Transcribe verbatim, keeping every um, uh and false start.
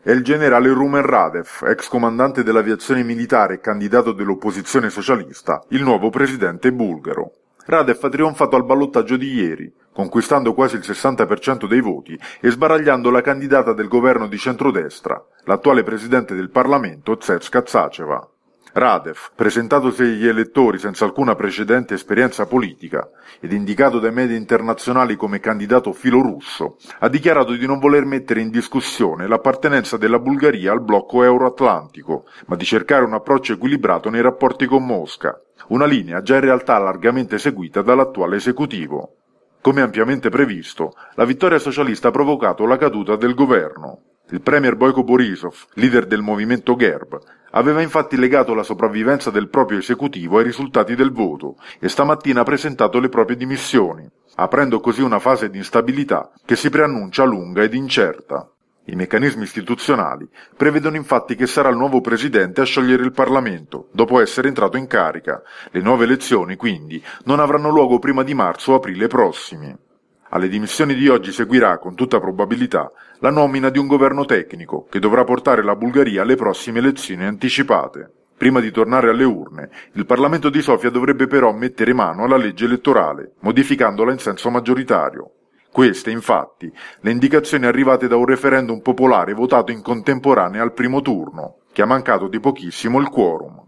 È il generale Rumen Radev, ex comandante dell'aviazione militare e candidato dell'opposizione socialista, il nuovo presidente bulgaro. Radev ha trionfato al ballottaggio di ieri, conquistando quasi il sessanta per cento dei voti e sbaragliando la candidata del governo di centrodestra, l'attuale presidente del Parlamento Zvezka Zaceva. Radev, presentatosi agli elettori senza alcuna precedente esperienza politica ed indicato dai media internazionali come candidato filorusso, ha dichiarato di non voler mettere in discussione l'appartenenza della Bulgaria al blocco euroatlantico, ma di cercare un approccio equilibrato nei rapporti con Mosca, una linea già in realtà largamente seguita dall'attuale esecutivo. Come ampiamente previsto, la vittoria socialista ha provocato la caduta del governo. Il premier Boyko Borisov, leader del movimento Gerb, aveva infatti legato la sopravvivenza del proprio esecutivo ai risultati del voto e stamattina ha presentato le proprie dimissioni, aprendo così una fase di instabilità che si preannuncia lunga ed incerta. I meccanismi istituzionali prevedono infatti che sarà il nuovo presidente a sciogliere il Parlamento, dopo essere entrato in carica. Le nuove elezioni, quindi, non avranno luogo prima di marzo o aprile prossimi. Alle dimissioni di oggi seguirà, con tutta probabilità, la nomina di un governo tecnico che dovrà portare la Bulgaria alle prossime elezioni anticipate. Prima di tornare alle urne, il Parlamento di Sofia dovrebbe però mettere mano alla legge elettorale, modificandola in senso maggioritario. Queste, infatti, le indicazioni arrivate da un referendum popolare votato in contemporanea al primo turno, che ha mancato di pochissimo il quorum.